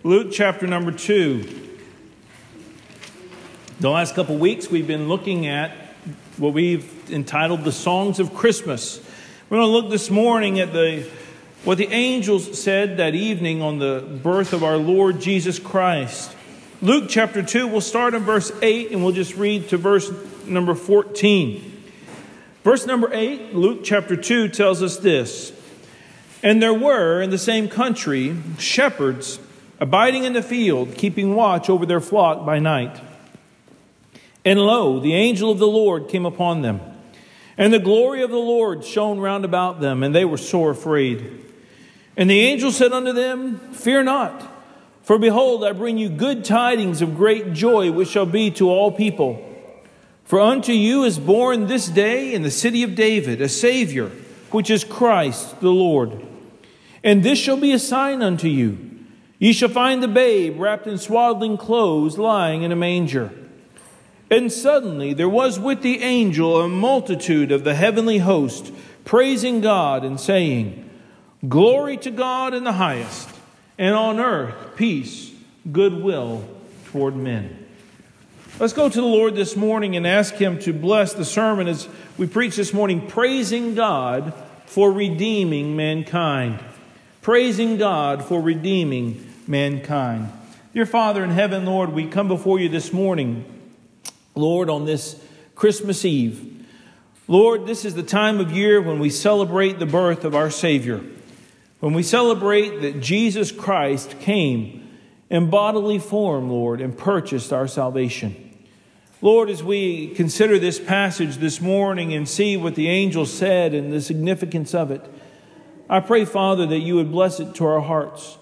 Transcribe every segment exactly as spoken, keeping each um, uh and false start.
Luke chapter number two. The last couple weeks we've been looking at what we've entitled the Songs of Christmas. We're going to look this morning at the what the angels said that evening on the birth of our Lord Jesus Christ. Luke chapter two, we'll start in verse eight and we'll just read to verse number fourteen. Verse number eight, Luke chapter two tells us this. And there were in the same country shepherds abiding in the field, keeping watch over their flock by night. And lo, the angel of the Lord came upon them, and the glory of the Lord shone round about them, and they were sore afraid. And the angel said unto them, Fear not, for behold, I bring you good tidings of great joy, which shall be to all people. For unto you is born this day in the city of David a Savior, which is Christ the Lord. And this shall be a sign unto you. Ye shall find the babe wrapped in swaddling clothes, lying in a manger. And suddenly there was with the angel a multitude of the heavenly host, praising God and saying, Glory to God in the highest, and on earth peace, goodwill toward men. Let's go to the Lord this morning and ask Him to bless the sermon as we preach this morning, praising God for redeeming mankind. Praising God for redeeming mankind. Dear Father in heaven, Lord, we come before you this morning, Lord, on this Christmas Eve. Lord, this is the time of year when we celebrate the birth of our Savior. When we celebrate that Jesus Christ came in bodily form, Lord, and purchased our salvation. Lord, as we consider this passage this morning and see what the angel said and the significance of it, I pray, Father, that you would bless it to our hearts.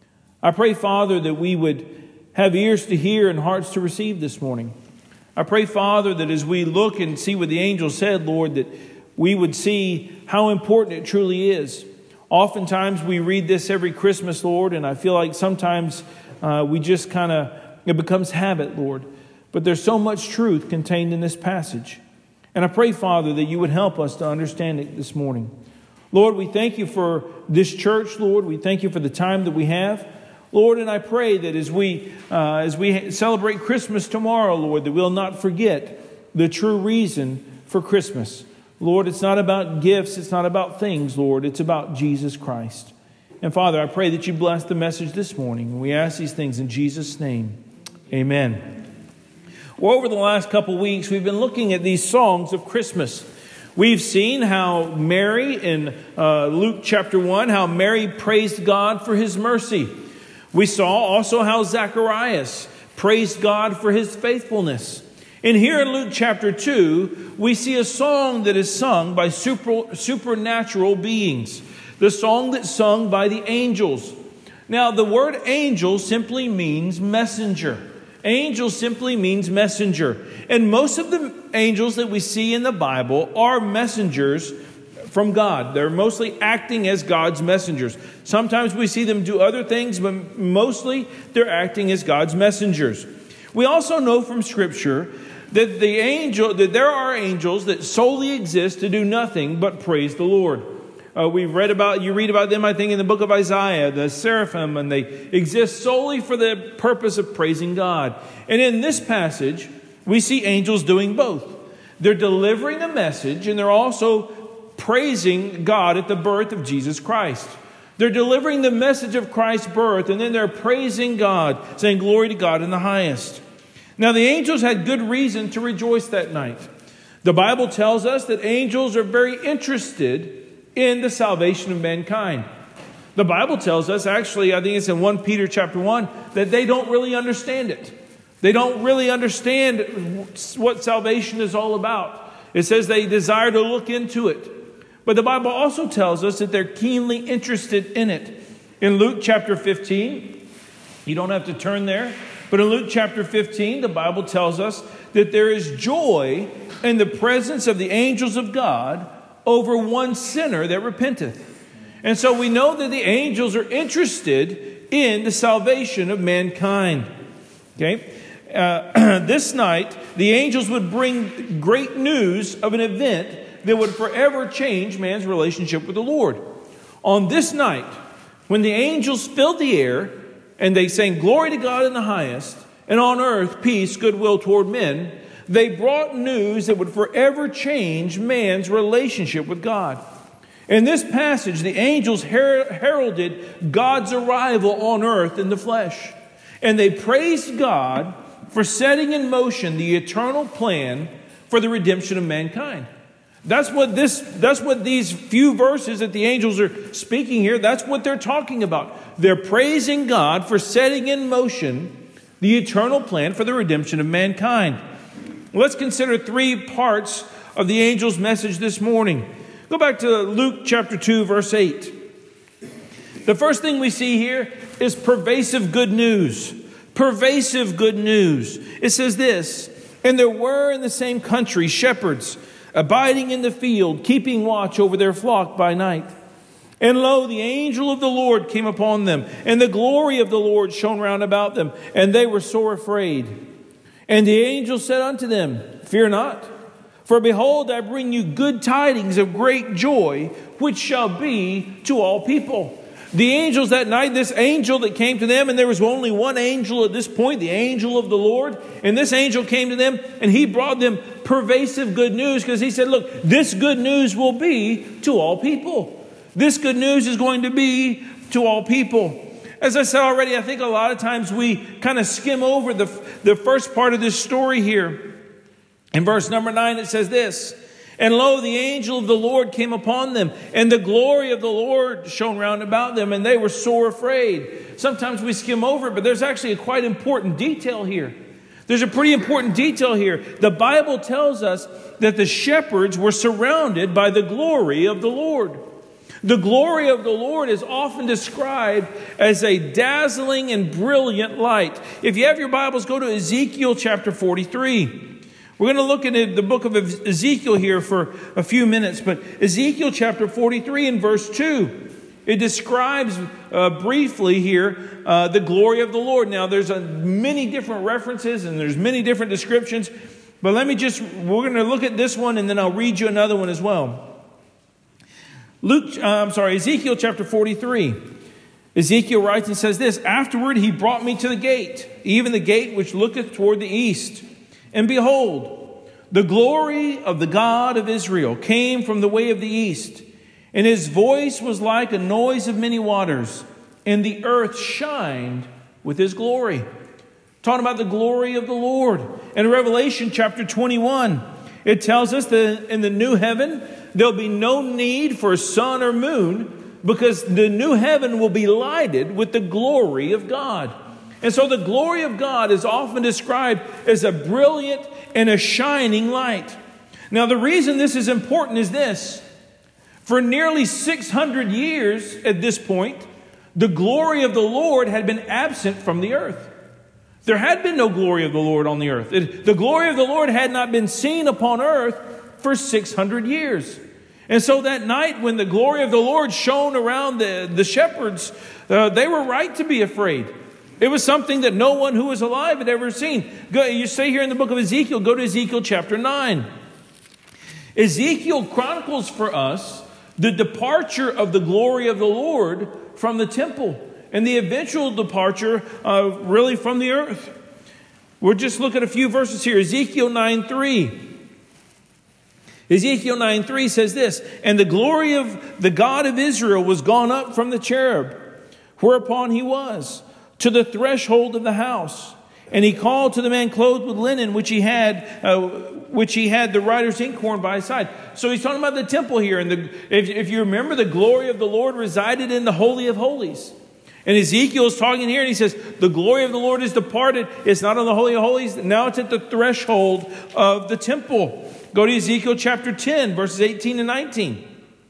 I pray, Father, that we would have ears to hear and hearts to receive this morning. I pray, Father, that as we look and see what the angel said, Lord, that we would see how important it truly is. Oftentimes we read this every Christmas, Lord, and I feel like sometimes uh, we just kind of, it becomes habit, Lord. But there's so much truth contained in this passage. And I pray, Father, that you would help us to understand it this morning. Lord, we thank you for this church, Lord. We thank you for the time that we have. Lord, and I pray that as we uh, as we celebrate Christmas tomorrow, Lord, that we'll not forget the true reason for Christmas. Lord, it's not about gifts. It's not about things, Lord. It's about Jesus Christ. And Father, I pray that you bless the message this morning. And we ask these things in Jesus' name. Amen. Well, over the last couple weeks, we've been looking at these songs of Christmas. We've seen how Mary in uh, Luke chapter one, how Mary praised God for His mercy. We saw also how Zacharias praised God for His faithfulness. And here in Luke chapter two, we see a song that is sung by super, supernatural beings. The song that's sung by the angels. Now, the word angel simply means messenger. Angel simply means messenger. And most of the angels that we see in the Bible are messengers from God. They're mostly acting as God's messengers. Sometimes we see them do other things, but mostly they're acting as God's messengers. We also know from Scripture that the angel, that there are angels that solely exist to do nothing but praise the Lord. Uh, we read about, you read about them, I think, in the book of Isaiah, the seraphim, and they exist solely for the purpose of praising God. And in this passage, we see angels doing both. They're delivering a message, and they're also praising God at the birth of Jesus Christ. They're delivering the message of Christ's birth, and then they're praising God, saying, Glory to God in the highest. Now, the angels had good reason to rejoice that night. The Bible tells us that angels are very interested in the salvation of mankind. The Bible tells us, actually, I think it's in First Peter chapter one, that they don't really understand it. They don't really understand what salvation is all about. It says they desire to look into it. But the Bible also tells us that they're keenly interested in it. In Luke chapter fifteen, you don't have to turn there, but in Luke chapter fifteen, the Bible tells us that there is joy in the presence of the angels of God over one sinner that repenteth. And so we know that the angels are interested in the salvation of mankind. Okay? Uh, this night, the angels would bring great news of an event that would forever change man's relationship with the Lord. On this night, when the angels filled the air and they sang, "Glory to God in the highest, and on earth peace, goodwill toward men," they brought news that would forever change man's relationship with God. In this passage, the angels her- heralded God's arrival on earth in the flesh. And they praised God for setting in motion the eternal plan for the redemption of mankind. That's what this, that's what these few verses that the angels are speaking here, that's what they're talking about. They're praising God for setting in motion the eternal plan for the redemption of mankind. Let's consider three parts of the angel's message this morning. Go back to Luke chapter two, verse eight. The first thing we see here is pervasive good news. Pervasive good news. It says this, "And there were in the same country shepherds abiding in the field, keeping watch over their flock by night. And lo, the angel of the Lord came upon them, and the glory of the Lord shone round about them, and they were sore afraid. And the angel said unto them, Fear not, for behold, I bring you good tidings of great joy, which shall be to all people." The angels that night, this angel that came to them, and there was only one angel at this point, the angel of the Lord. And this angel came to them, and he brought them pervasive good news, because he said, look, this good news will be to all people. This good news is going to be to all people. As I said already, I think a lot of times we kind of skim over the, the first part of this story here. In verse number nine, it says this, "And lo, the angel of the Lord came upon them, and the glory of the Lord shone round about them, and they were sore afraid." Sometimes we skim over it, but there's actually a quite important detail here. There's a pretty important detail here. The Bible tells us that the shepherds were surrounded by the glory of the Lord. The glory of the Lord is often described as a dazzling and brilliant light. If you have your Bibles, go to Ezekiel chapter forty-three. We're going to look at the book of Ezekiel here for a few minutes, but Ezekiel chapter forty-three and verse two, it describes uh, briefly here uh, the glory of the Lord. Now, there's a, many different references and there's many different descriptions, but let me just, we're going to look at this one and then I'll read you another one as well. Luke, uh, I'm sorry, Ezekiel chapter forty-three. Ezekiel writes and says this, "Afterward he brought me to the gate, even the gate which looketh toward the east. And behold, the glory of the God of Israel came from the way of the east. And his voice was like a noise of many waters. And the earth shined with his glory." Talking about the glory of the Lord. In Revelation chapter twenty-one, it tells us that in the new heaven, there'll be no need for sun or moon, because the new heaven will be lighted with the glory of God. And so the glory of God is often described as a brilliant and a shining light. Now, the reason this is important is this. For nearly six hundred years at this point, the glory of the Lord had been absent from the earth. There had been no glory of the Lord on the earth. It, the glory of the Lord had not been seen upon earth for six hundred years. And so that night when the glory of the Lord shone around the, the shepherds, uh, they were right to be afraid. It was something that no one who was alive had ever seen. Go, you say here in the book of Ezekiel, go to Ezekiel chapter nine. Ezekiel chronicles for us the departure of the glory of the Lord from the temple and the eventual departure uh, really from the earth. We'll just look at a few verses here. Ezekiel nine three. Ezekiel nine three says this, "And the glory of the God of Israel was gone up from the cherub, whereupon he was, to the threshold of the house. And he called to the man clothed with linen, which he had, uh, which he had the writer's inkhorn by his side." So he's talking about the temple here. And the, if, if you remember, the glory of the Lord resided in the Holy of Holies. And Ezekiel is talking here and he says, the glory of the Lord is departed. It's not on the Holy of Holies. Now it's at the threshold of the temple. Go to Ezekiel chapter ten, verses eighteen and nineteen.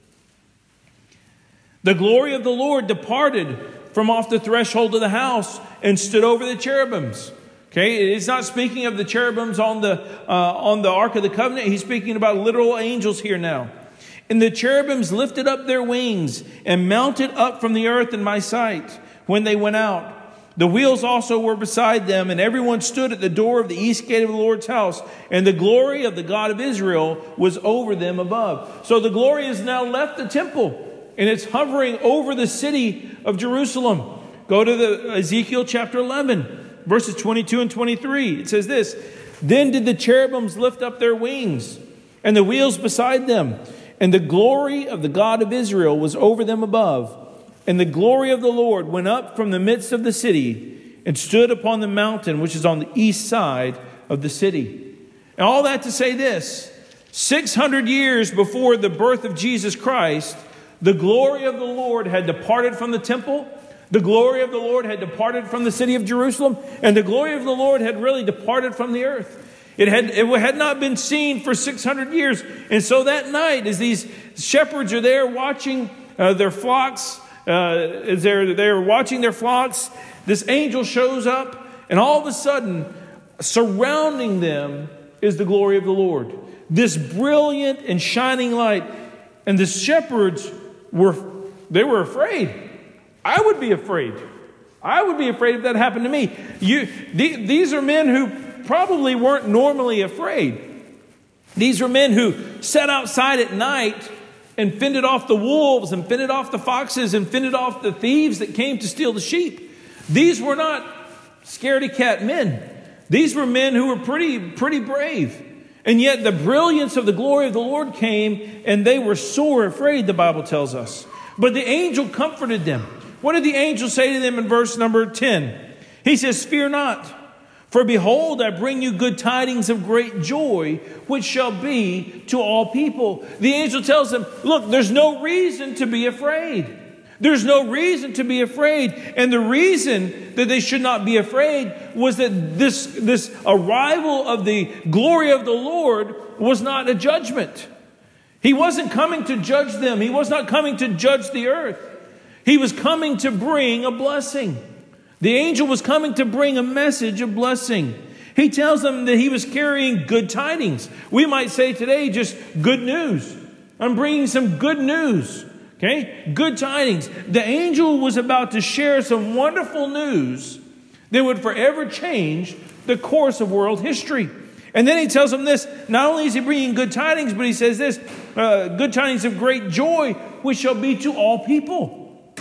"The glory of the Lord departed from off the threshold of the house and stood over the cherubims." Okay, it's not speaking of the cherubims on the uh, on the Ark of the Covenant. He's speaking about literal angels here now. "And the cherubims lifted up their wings and mounted up from the earth in my sight when they went out. The wheels also were beside them, and everyone stood at the door of the east gate of the Lord's house. And the glory of the God of Israel was over them above." So the glory has now left the temple, and it's hovering over the city of Jerusalem. Go to the Ezekiel chapter eleven, verses twenty-two and twenty-three. It says this, "Then did the cherubims lift up their wings, and the wheels beside them, and the glory of the God of Israel was over them above. And the glory of the Lord went up from the midst of the city and stood upon the mountain which is on the east side of the city." And all that to say this, six hundred years before the birth of Jesus Christ, the glory of the Lord had departed from the temple. The glory of the Lord had departed from the city of Jerusalem. And the glory of the Lord had really departed from the earth. It had, it had not been seen for six hundred years. And so that night, as these shepherds are there watching uh, their flocks, uh, as they're, they're watching their flocks, this angel shows up. And all of a sudden, surrounding them is the glory of the Lord. This brilliant and shining light. And the shepherds were, they were afraid. I would be afraid. I would be afraid if that happened to me. You, the, these are men who probably weren't normally afraid. These were men who sat outside at night and fended off the wolves and fended off the foxes and fended off the thieves that came to steal the sheep. These were not scaredy cat men. These were men who were pretty, pretty brave. And yet the brilliance of the glory of the Lord came and they were sore afraid, the Bible tells us. But the angel comforted them. What did the angel say to them in verse number ten? He says, "Fear not, for behold, I bring you good tidings of great joy, which shall be to all people." The angel tells them, look, there's no reason to be afraid. There's no reason to be afraid. And the reason that they should not be afraid was that this, this arrival of the glory of the Lord was not a judgment. He wasn't coming to judge them. He was not coming to judge the earth. He was coming to bring a blessing. The angel was coming to bring a message of blessing. He tells them that he was carrying good tidings. We might say today just good news. I'm bringing some good news. Okay? Good tidings. The angel was about to share some wonderful news that would forever change the course of world history. And then he tells them this. Not only is he bringing good tidings, but he says this, uh, good tidings of great joy, which shall be to all people.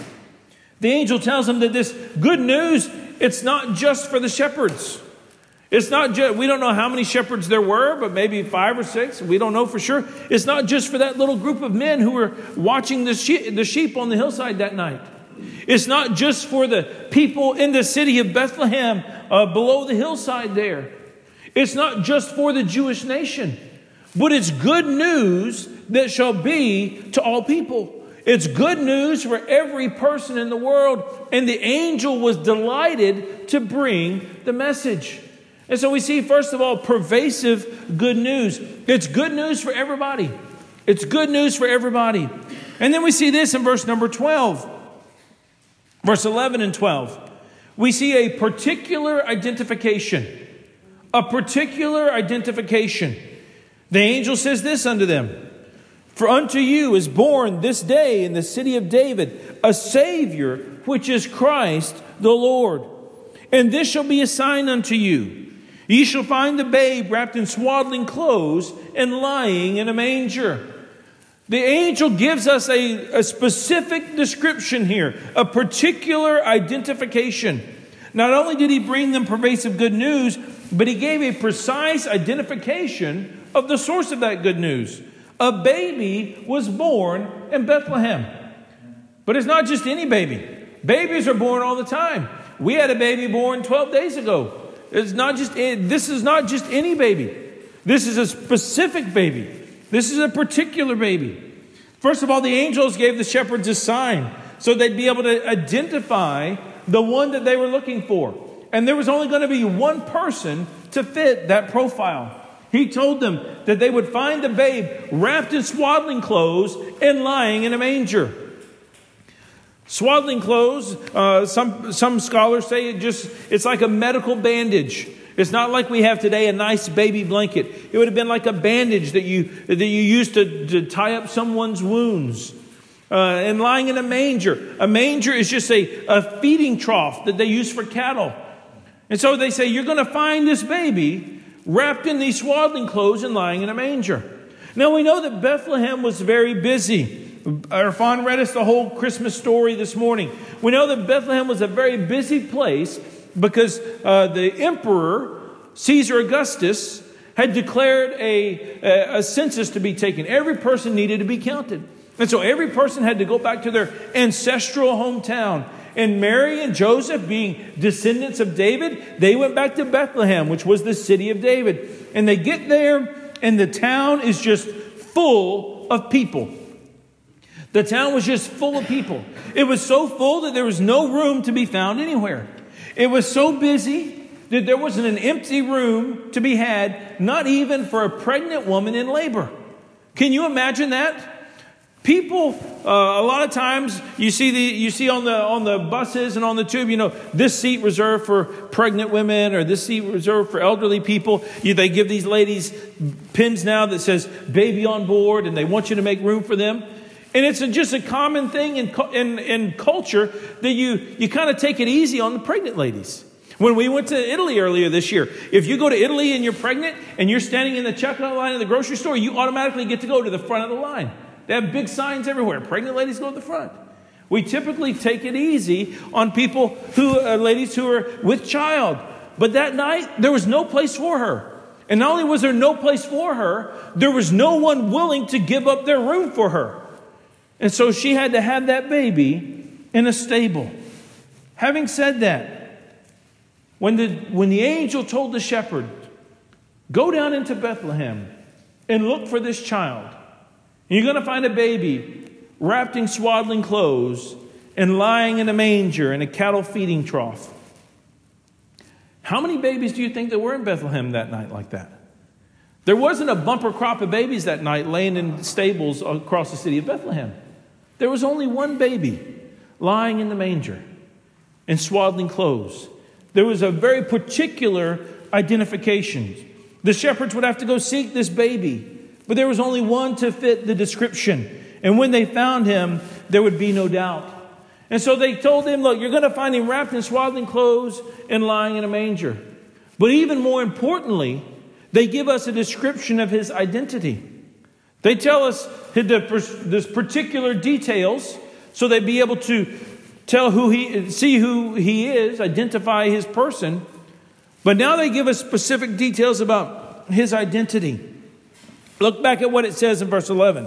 The angel tells them that this good news, it's not just for the shepherds. It's not just, we don't know how many shepherds there were, but maybe five or six. We don't know for sure. It's not just for that little group of men who were watching the sheep, the sheep on the hillside that night. It's not just for the people in the city of Bethlehem uh, below the hillside there. It's not just for the Jewish nation, but it's good news that shall be to all people. It's good news for every person in the world. And the angel was delighted to bring the message. And so we see, first of all, pervasive good news. It's good news for everybody. It's good news for everybody. And then we see this in verse number twelve. Verse eleven and twelve. We see a particular identification. A particular identification. The angel says this unto them. "For unto you is born this day in the city of David a Savior, which is Christ the Lord. And this shall be a sign unto you. Ye shall find the babe wrapped in swaddling clothes and lying in a manger." The angel gives us a, a specific description here, a particular identification. Not only did he bring them pervasive good news, but he gave a precise identification of the source of that good news. A baby was born in Bethlehem. But it's not just any baby. Babies are born all the time. We had a baby born twelve days ago. It's not just, this is not just any baby. This is a specific baby. This is a particular baby. First of all, the angels gave the shepherds a sign so they'd be able to identify the one that they were looking for. And there was only going to be one person to fit that profile. He told them that they would find the babe wrapped in swaddling clothes and lying in a manger. Swaddling clothes, uh, some some scholars say it just it's like a medical bandage. It's not like we have today a nice baby blanket. It would have been like a bandage that you that you used to, to tie up someone's wounds. Uh, and lying in a manger. A manger is just a, a feeding trough that they use for cattle. And so they say, you're going to find this baby wrapped in these swaddling clothes and lying in a manger. Now we know that Bethlehem was very busy. Irfan read us the whole Christmas story this morning. We know that Bethlehem was a very busy place because uh, the emperor, Caesar Augustus, had declared a, a, a census to be taken. Every person needed to be counted. And so every person had to go back to their ancestral hometown. And Mary and Joseph, being descendants of David, they went back to Bethlehem, which was the city of David. And they get there, and the town is just full of people. The town was just full of people. It was so full that there was no room to be found anywhere. It was so busy that there wasn't an empty room to be had, not even for a pregnant woman in labor. Can you imagine that? People, uh, a lot of times you see the you see on the on the buses and on the tube, you know, this seat reserved for pregnant women or this seat reserved for elderly people. You, they give these ladies pins now that says "baby on board," and they want you to make room for them. And it's a, just a common thing in in, in culture that you you kind of take it easy on the pregnant ladies. When we went to Italy earlier this year, if you go to Italy and you're pregnant and you're standing in the checkout line in the grocery store, you automatically get to go to the front of the line. They have big signs everywhere. Pregnant ladies go to the front. We typically take it easy on people who, uh, ladies who are with child. But that night, there was no place for her. And not only was there no place for her, there was no one willing to give up their room for her. And so she had to have that baby in a stable. Having said that, when the, when the angel told the shepherd, go down into Bethlehem and look for this child, and you're going to find a baby wrapped in swaddling clothes and lying in a manger in a cattle feeding trough. How many babies do you think there were in Bethlehem that night like that? There wasn't a bumper crop of babies that night laying in stables across the city of Bethlehem. There was only one baby lying in the manger in swaddling clothes. There was a very particular identification. The shepherds would have to go seek this baby, but there was only one to fit the description. And when they found him, there would be no doubt. And so they told him, look, you're going to find him wrapped in swaddling clothes and lying in a manger. But even more importantly, they give us a description of his identity. They tell us this particular details so they'd be able to tell who he, see who he is, identify his person. But now they give us specific details about his identity. Look back at what it says in verse eleven.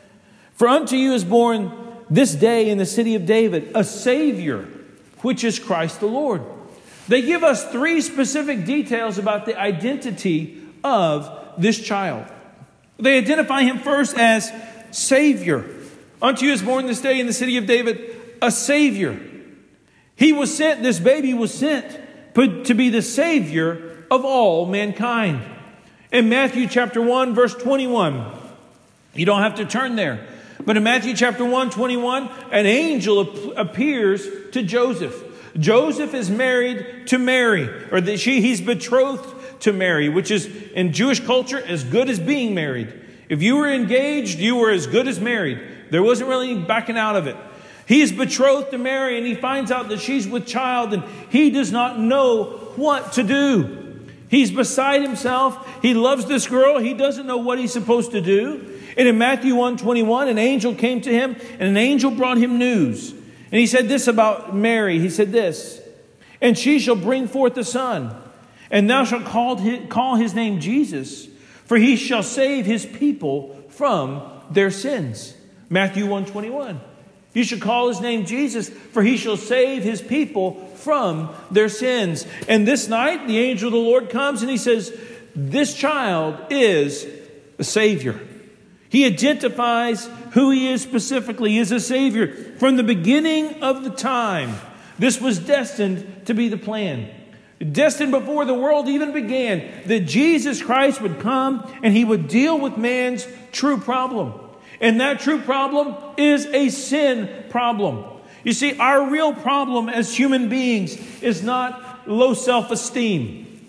For unto you is born this day in the city of David a Savior, which is Christ the Lord. They give us three specific details about the identity of this child. They identify him first as Savior. Unto you is born this day in the city of David a Savior. He was sent, this baby was sent to be the Savior of all mankind. In Matthew chapter one, verse twenty-one, you don't have to turn there, but in Matthew chapter one, twenty-one, an angel appears to Joseph. Joseph is married to Mary, or that she he's betrothed to Mary, which is in Jewish culture as good as being married. If you were engaged, you were as good as married. There wasn't really any backing out of it. He is betrothed to Mary, and he finds out that she's with child, and he does not know what to do. He's beside himself. He loves this girl. He doesn't know what he's supposed to do. And in Matthew one twenty-one, an angel came to him, and an angel brought him news. And he said this about Mary. He said this, and she shall bring forth a son, and thou shalt call his, call his name Jesus, for he shall save his people from their sins. Matthew one twenty-one. You should call his name Jesus, for he shall save his people from their sins. And this night, the angel of the Lord comes and he says, this child is a Savior. He identifies who he is specifically. He is a Savior. From the beginning of the time, this was destined to be the plan. Destined before the world even began, that Jesus Christ would come and he would deal with man's true problem. And that true problem is a sin problem. You see, our real problem as human beings is not low self-esteem.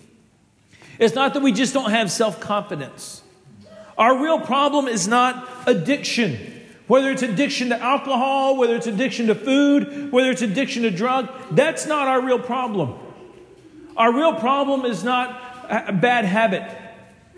It's not that we just don't have self-confidence. Our real problem is not addiction. Whether it's addiction to alcohol, whether it's addiction to food, whether it's addiction to drug, that's not our real problem. Our real problem is not a bad habit.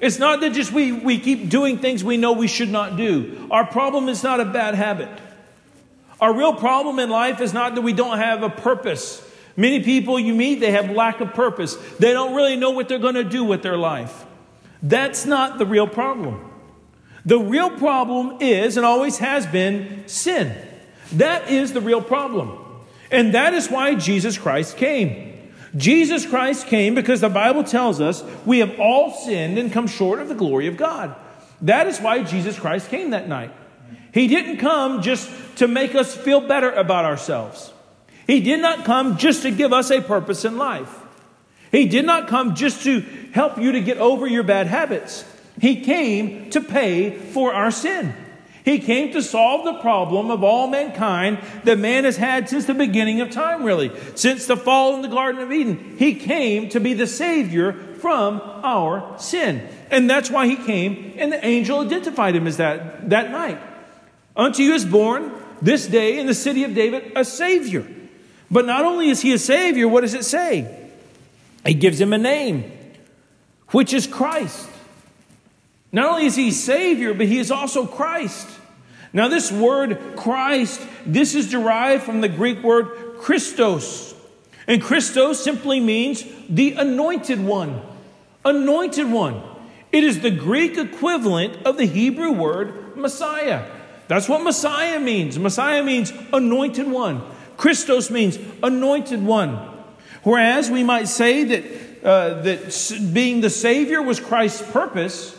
It's not that just we, we keep doing things we know we should not do. Our problem is not a bad habit. Our real problem in life is not that we don't have a purpose. Many people you meet, they have lack of purpose. They don't really know what they're going to do with their life. That's not the real problem. The real problem is, and always has been, sin. That is the real problem. And that is why Jesus Christ came. Jesus Christ came because the Bible tells us we have all sinned and come short of the glory of God. That is why Jesus Christ came that night. He didn't come just to make us feel better about ourselves. He did not come just to give us a purpose in life. He did not come just to help you to get over your bad habits. He came to pay for our sin. He came to solve the problem of all mankind that man has had since the beginning of time, really. Since the fall in the Garden of Eden. He came to be the Savior from our sin. And that's why He came, and the angel identified Him as that that night. Unto you is born this day in the city of David a Savior. But not only is He a Savior, what does it say? It gives Him a name, which is Christ. Not only is He Savior, but He is also Christ. Now this word Christ, this is derived from the Greek word Christos. And Christos simply means the anointed one. Anointed one. It is the Greek equivalent of the Hebrew word Messiah. That's what Messiah means. Messiah means anointed one. Christos means anointed one. Whereas we might say that, uh, that being the Savior was Christ's purpose,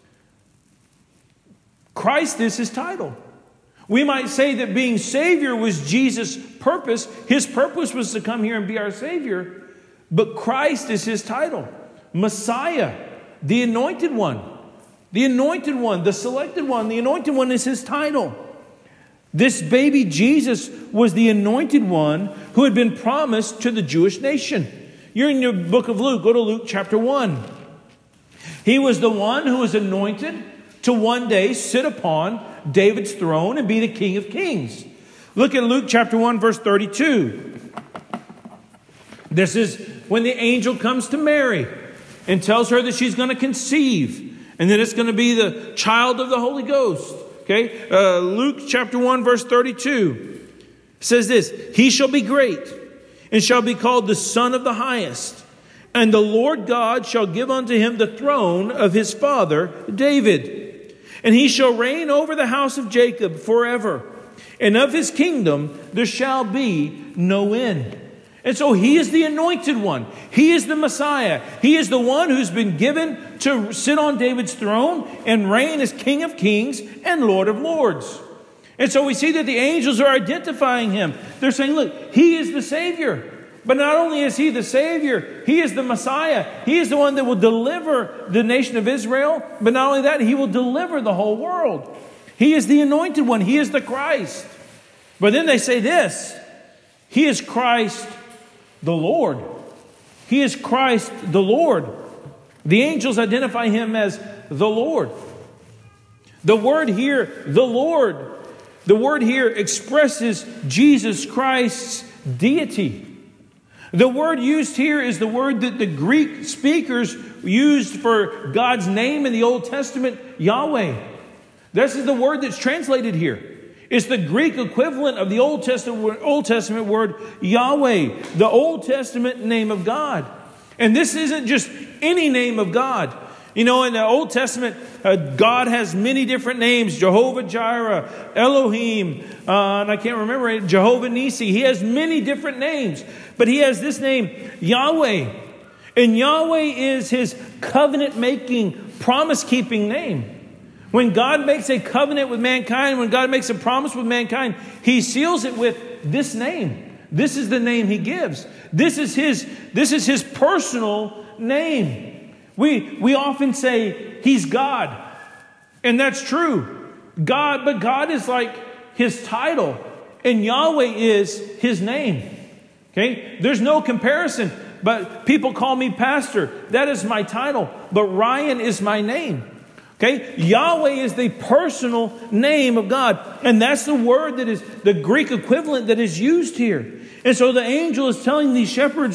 Christ is His title. We might say that being Savior was Jesus' purpose. His purpose was to come here and be our Savior. But Christ is His title. Messiah, the anointed one. The anointed one, the selected one. The anointed one is His title. This baby Jesus was the anointed one who had been promised to the Jewish nation. You're in your book of Luke. Go to Luke chapter one. He was the one who was anointed to one day sit upon David's throne and be the King of Kings. Look at Luke chapter one, verse thirty-two. This is when the angel comes to Mary and tells her that she's going to conceive and that it's going to be the child of the Holy Ghost. Okay, uh, Luke chapter one, verse thirty-two says this: He shall be great and shall be called the Son of the Highest. And the Lord God shall give unto him the throne of his father David. And he shall reign over the house of Jacob forever. And of his kingdom there shall be no end. And so He is the anointed one. He is the Messiah. He is the one who's been given to sit on David's throne and reign as King of Kings and Lord of Lords. And so we see that the angels are identifying Him. They're saying, look, He is the Savior. But not only is He the Savior, He is the Messiah. He is the one that will deliver the nation of Israel. But not only that, He will deliver the whole world. He is the anointed one. He is the Christ. But then they say this: He is Christ the Lord. He is Christ the Lord. The angels identify Him as the Lord. The word here, the Lord, the word here expresses Jesus Christ's deity. The word used here is the word that the Greek speakers used for God's name in the Old Testament, Yahweh. This is the word that's translated here. It's the Greek equivalent of the Old Testament, Old Testament word Yahweh, the Old Testament name of God. And this isn't just any name of God. You know, in the Old Testament, uh, God has many different names. Jehovah Jireh, Elohim, uh, and I can't remember it, Jehovah Nisi. He has many different names. But He has this name, Yahweh. And Yahweh is His covenant-making, promise-keeping name. When God makes a covenant with mankind, when God makes a promise with mankind, He seals it with this name. This is the name He gives. This is His, this is His personal name. We, we often say He's God. And that's true. God, but God is like His title. And Yahweh is His name. Okay? There's no comparison. But people call me pastor. That is my title. But Ryan is my name. Okay? Yahweh is the personal name of God. And that's the word that is the Greek equivalent that is used here. And so the angel is telling these shepherds, look,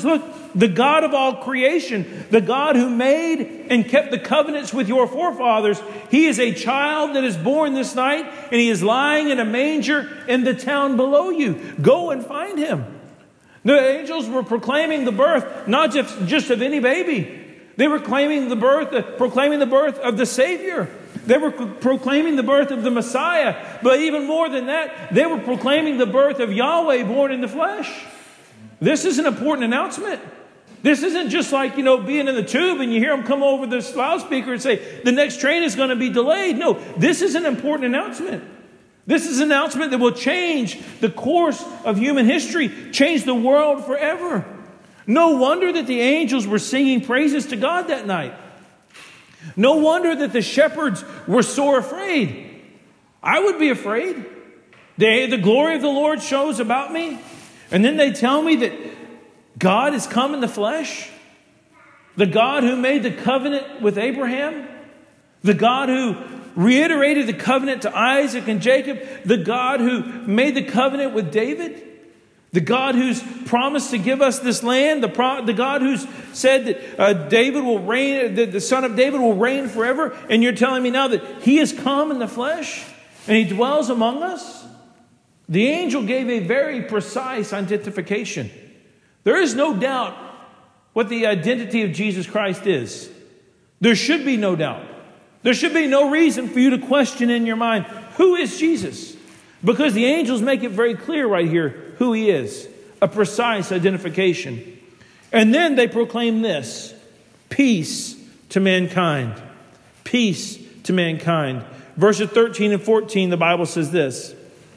the God of all creation, the God who made and kept the covenants with your forefathers. He is a child that is born this night, and he is lying in a manger in the town below you. Go and find him. The angels were proclaiming the birth, not just, just of any baby. They were claiming the birth, proclaiming the birth of the Savior. They were proclaiming the birth of the Messiah. But even more than that, they were proclaiming the birth of Yahweh born in the flesh. This is an important announcement. This isn't just like, you know, being in the tube and you hear them come over this loudspeaker and say, the next train is going to be delayed. No, this is an important announcement. This is an announcement that will change the course of human history, change the world forever. No wonder that the angels were singing praises to God that night. No wonder that the shepherds were sore afraid. I would be afraid. They, the glory of the Lord shows about me. And then they tell me that God has come in the flesh. The God who made the covenant with Abraham. The God who reiterated the covenant to Isaac and Jacob. The God who made the covenant with David. The God who's promised to give us this land. The, pro- the God who's said that uh, David will reign, that the son of David will reign forever. And you're telling me now that he has come in the flesh and he dwells among us? The angel gave a very precise identification. There is no doubt what the identity of Jesus Christ is. There should be no doubt. There should be no reason for you to question in your mind, who is Jesus? Because the angels make it very clear right here who he is. A precise identification. And then they proclaim this: peace to mankind. Peace to mankind. Verses thirteen and fourteen, the Bible says this: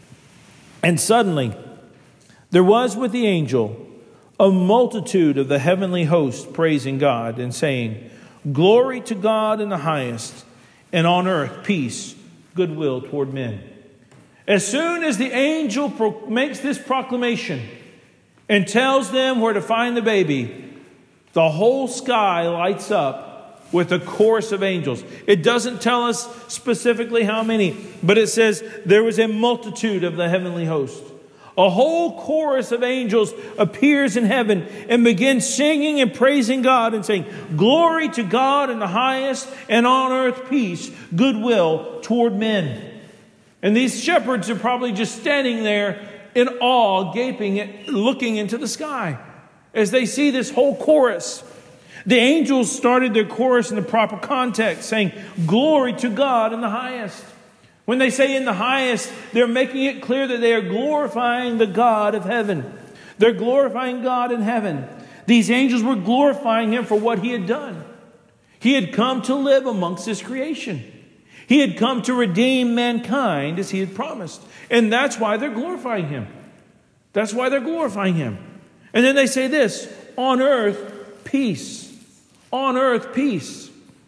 and suddenly there was with the angel a multitude of the heavenly host praising God and saying, glory to God in the highest, and on earth peace, goodwill toward men. As soon as the angel pro- makes this proclamation and tells them where to find the baby, the whole sky lights up with a chorus of angels. It doesn't tell us specifically how many, but it says there was a multitude of the heavenly host. A whole chorus of angels appears in heaven and begins singing and praising God and saying, glory to God in the highest, and on earth peace, goodwill toward men. And these shepherds are probably just standing there in awe, gaping, at, looking into the sky as they see this whole chorus. The angels started their chorus in the proper context, saying, glory to God in the highest. When they say in the highest, they're making it clear that they are glorifying the God of heaven. They're glorifying God in heaven. These angels were glorifying him for what he had done. He had come to live amongst his creation. He had come to redeem mankind as he had promised. And that's why they're glorifying him. That's why they're glorifying him. And then they say this: on earth, peace. On earth, peace.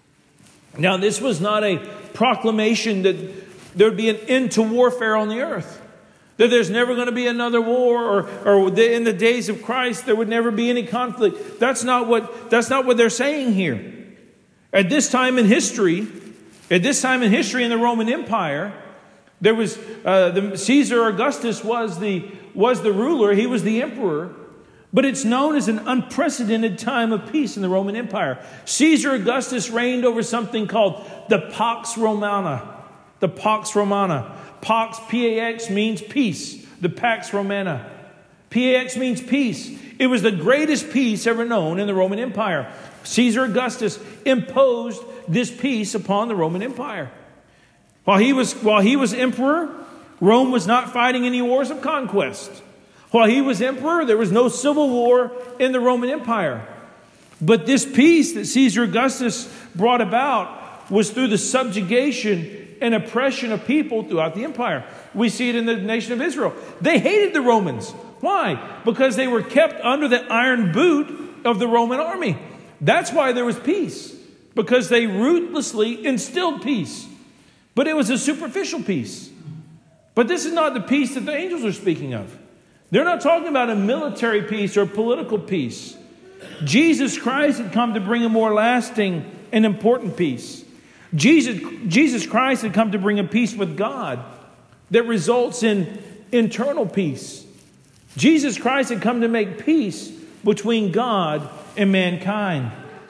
Now, this was not a proclamation that there would be an end to warfare on the earth. That there's never going to be another war, or, or in the days of Christ, there would never be any conflict. That's not what, that's not what they're saying here. At this time in history, at this time in history in the Roman Empire, there was uh, the Caesar Augustus was the was the ruler. He was the emperor. But it's known as an unprecedented time of peace in the Roman Empire. Caesar Augustus reigned over something called the Pax Romana. The Pax Romana. Pax, P A X, means peace. The Pax Romana. P A X means peace. It was the greatest peace ever known in the Roman Empire. Caesar Augustus imposed this peace upon the Roman Empire. While he was, while he was emperor, Rome was not fighting any wars of conquest. While he was emperor, there was no civil war in the Roman Empire. But this peace that Caesar Augustus brought about was through the subjugation and oppression of people throughout the empire. We see it in the nation of Israel. They hated the Romans. Why? Because they were kept under the iron boot of the Roman army. That's why there was peace. Because they ruthlessly instilled peace. But it was a superficial peace. But this is not the peace that the angels are speaking of. They're not talking about a military peace or political peace. Jesus Christ had come to bring a more lasting and important peace. Jesus, Jesus Christ had come to bring a peace with God that results in internal peace. Jesus Christ had come to make peace between God and mankind.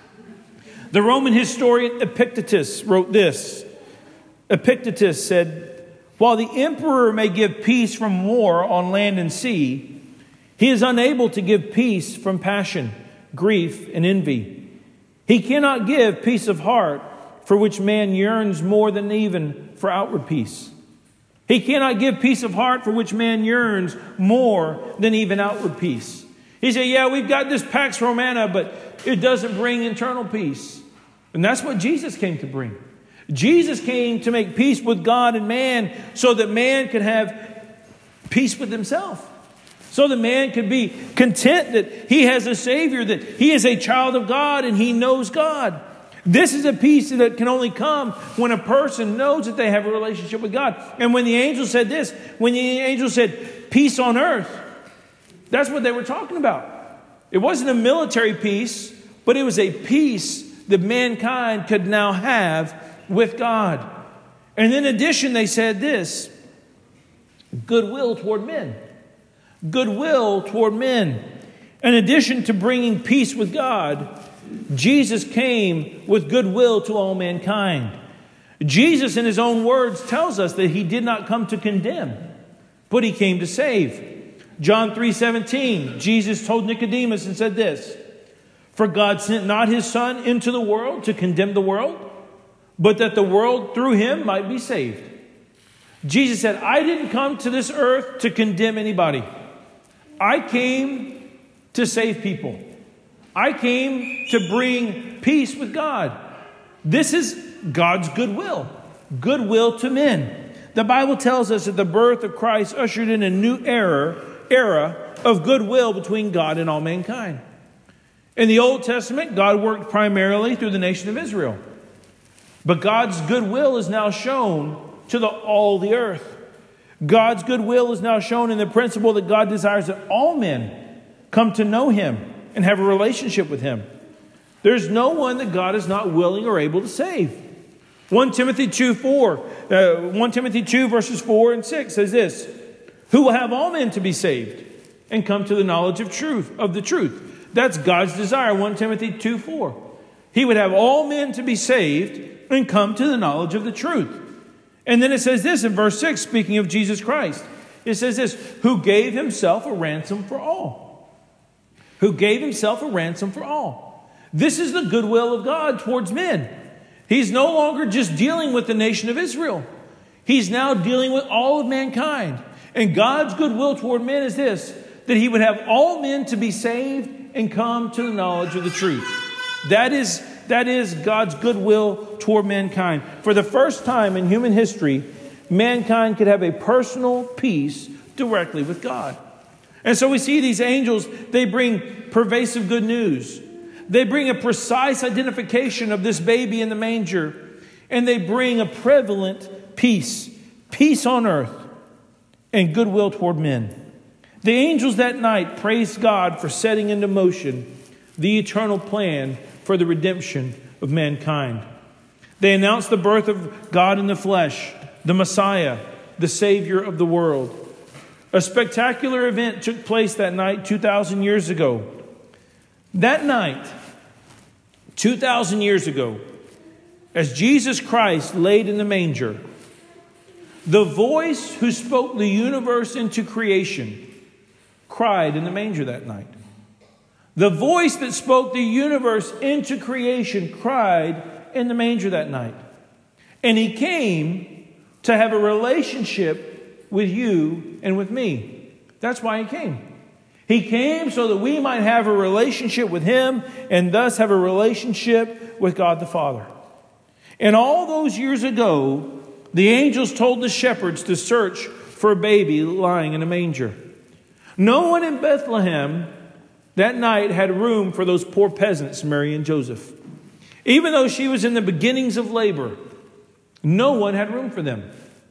The Roman historian Epictetus wrote this. Epictetus said, "While the emperor may give peace from war on land and sea, he is unable to give peace from passion, grief, and envy. He cannot give peace of heart, for which man yearns more than even for outward peace. He cannot give peace of heart, for which man yearns more than even outward peace." He said, yeah, we've got this Pax Romana, but it doesn't bring internal peace. And that's what Jesus came to bring. Jesus came to make peace with God and man so that man could have peace with himself. So that man could be content that he has a Savior, that he is a child of God and he knows God. This is a peace that can only come when a person knows that they have a relationship with God. And when the angel said this, when the angel said peace on earth, that's what they were talking about. It wasn't a military peace, but it was a peace that mankind could now have with God. And in addition, they said this: goodwill toward men. Goodwill toward men. In addition to bringing peace with God, Jesus came with goodwill to all mankind. Jesus, in his own words, tells us that he did not come to condemn, but he came to save. John three seventeen, Jesus told Nicodemus and said this: "For God sent not his Son into the world to condemn the world, but that the world through him might be saved." Jesus said, I didn't come to this earth to condemn anybody. I came to save people. I came to bring peace with God. This is God's goodwill. Goodwill to men. The Bible tells us that the birth of Christ ushered in a new era, era of goodwill between God and all mankind. In the Old Testament, God worked primarily through the nation of Israel. But God's goodwill is now shown to the, all the earth. God's goodwill is now shown in the principle that God desires that all men come to know him and have a relationship with him. There's no one that God is not willing or able to save. First Timothy two four, uh, First Timothy two verses four and six says this: "Who will have all men to be saved and come to the knowledge of truth, of the truth." That's God's desire, First Timothy two four. He would have all men to be saved and come to the knowledge of the truth. And then it says this in verse six, speaking of Jesus Christ. It says this: "Who gave himself a ransom for all." Who gave himself a ransom for all. This is the goodwill of God towards men. He's no longer just dealing with the nation of Israel. He's now dealing with all of mankind. And God's goodwill toward men is this: that he would have all men to be saved and come to the knowledge of the truth. That is, that is God's goodwill toward mankind. For the first time in human history, mankind could have a personal peace directly with God. And so we see these angels, they bring pervasive good news. They bring a precise identification of this baby in the manger. And they bring a prevalent peace, peace on earth, and goodwill toward men. The angels that night praised God for setting into motion the eternal plan for the redemption of mankind. They announced the birth of God in the flesh, the Messiah, the Savior of the world. A spectacular event took place that night two thousand years ago. That night, two thousand years ago, as Jesus Christ laid in the manger, the voice who spoke the universe into creation cried in the manger that night. The voice that spoke the universe into creation cried in the manger that night. And he came to have a relationship with you and with me. That's why he came. He came so that we might have a relationship with him and thus have a relationship with God the Father. And all those years ago, the angels told the shepherds to search for a baby lying in a manger. No one in Bethlehem that night had room for those poor peasants, Mary and Joseph. Even though she was in the beginnings of labor, no one had room for them.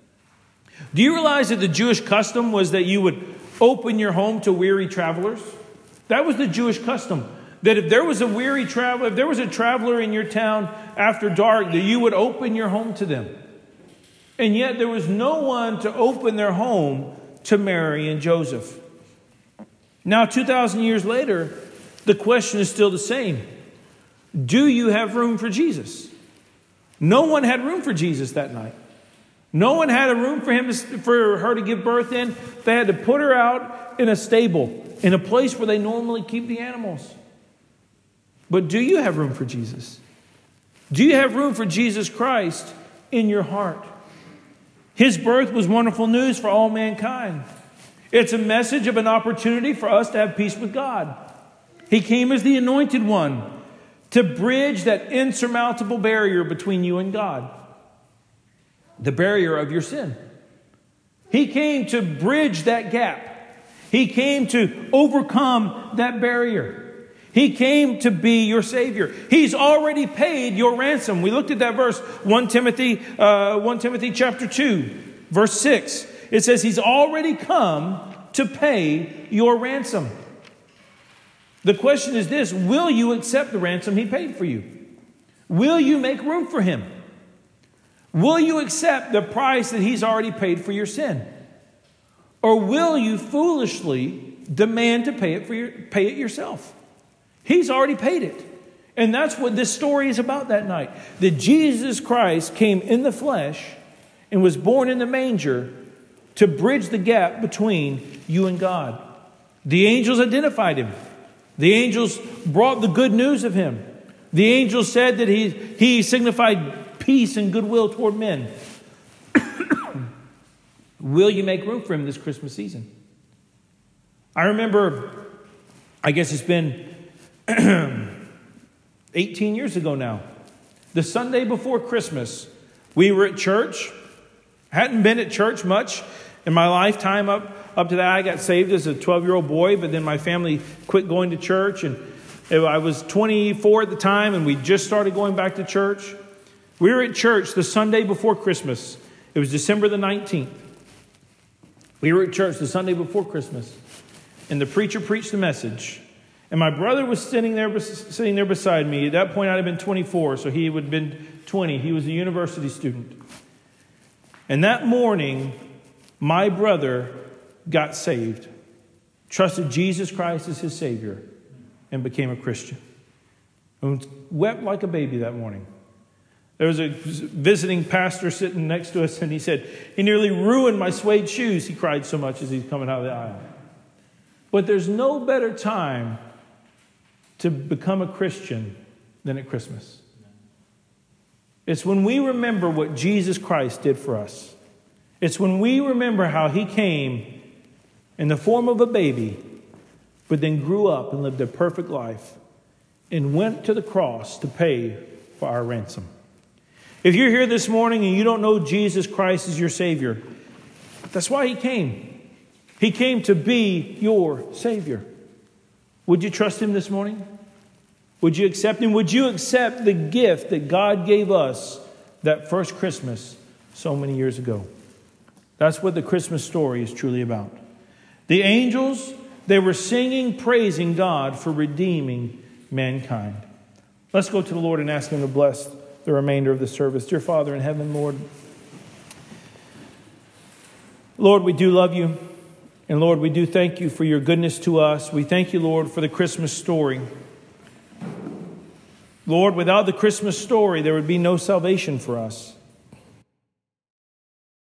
Do you realize that the Jewish custom was that you would open your home to weary travelers? That was the Jewish custom. That if there was a weary traveler, if there was a traveler in your town after dark, that you would open your home to them. And yet there was no one to open their home to Mary and Joseph. Now, two thousand years later, The question is still the same. Do you have room for Jesus? No one had room for Jesus that night. No one had a room for him to, for her to give birth in. They had to put her out in a stable, in a place where they normally keep the animals. But do you have room for Jesus? Do you have room for Jesus Christ in your heart? His birth was wonderful news for all mankind. It's a message of an opportunity for us to have peace with God. He came as the anointed one to bridge that insurmountable barrier between you and God. The barrier of your sin. He came to bridge that gap. He came to overcome that barrier. He came to be your Savior. He's already paid your ransom. We looked at that verse, First Timothy, uh, First Timothy chapter two, verse six. It says He's already come to pay your ransom. The question is this: will you accept the ransom He paid for you? Will you make room for Him? Will you accept the price that He's already paid for your sin? Or will you foolishly demand to pay it for your, pay it yourself? He's already paid it. And that's what this story is about that night. That Jesus Christ came in the flesh and was born in the manger to bridge the gap between you and God. The angels identified Him. The angels brought the good news of Him. The angels said that He, he signified peace and goodwill toward men. Will you make room for Him this Christmas season? I remember, I guess it's been eighteen years ago now. The Sunday before Christmas, we were at church. Hadn't been at church much in my lifetime up, up to that. I got saved as a twelve-year-old boy, but then my family quit going to church. And I was twenty-four at the time, and we just started going back to church. We were at church the Sunday before Christmas. It was December the nineteenth. We were at church the Sunday before Christmas, and the preacher preached the message. And my brother was sitting there, sitting there beside me. At that point, I'd have been twenty-four, so he would have been twenty. He was a university student. And that morning, my brother got saved, trusted Jesus Christ as his Savior, and became a Christian. And wept like a baby that morning. There was a visiting pastor sitting next to us, and he said, "He nearly ruined my suede shoes." He cried so much as he's coming out of the aisle. But there's no better time to become a Christian than at Christmas. It's when we remember what Jesus Christ did for us. It's when we remember how He came in the form of a baby, but then grew up and lived a perfect life and went to the cross to pay for our ransom. If you're here this morning and you don't know Jesus Christ as your Savior, that's why He came. He came to be your Savior. Would you trust Him this morning? Would you accept Him? Would you accept the gift that God gave us that first Christmas so many years ago? That's what the Christmas story is truly about. The angels, they were singing, praising God for redeeming mankind. Let's go to the Lord and ask Him to bless the remainder of the service. Dear Father in heaven, Lord, Lord, we do love You. And Lord, we do thank You for Your goodness to us. We thank You, Lord, for the Christmas story. Lord, without the Christmas story, there would be no salvation for us.